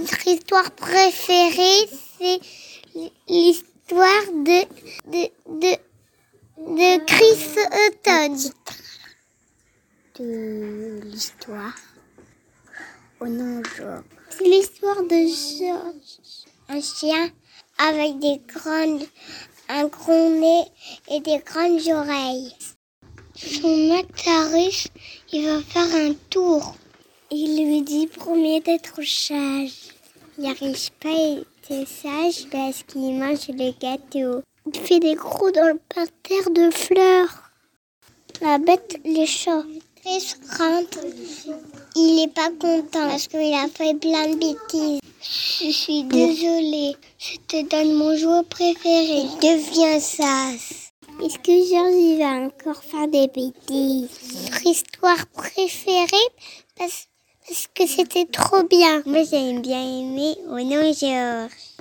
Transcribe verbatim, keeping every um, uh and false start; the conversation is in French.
Notre histoire préférée, c'est l'histoire de, de, de, de Chris Hutton. De l'histoire au nom George. C'est l'histoire de George. Un chien avec des grandes, un gros nez et des grandes oreilles. Son maître arrive, il va faire un tour. Il lui dit promet d'être sage. Il n'arrive pas à être sage parce qu'il mange le gâteau. Il fait des crocs dans le parterre de fleurs. La bête les chats. Chris rentre, il n'est pas content parce qu'il a fait plein de bêtises. Je suis désolée, je te donne mon jouet préféré. Il devient sage. Est-ce que George il va encore faire des bêtises? Notre histoire préférée parce, parce que c'était trop bien. Moi j'ai bien aimé Au nom George.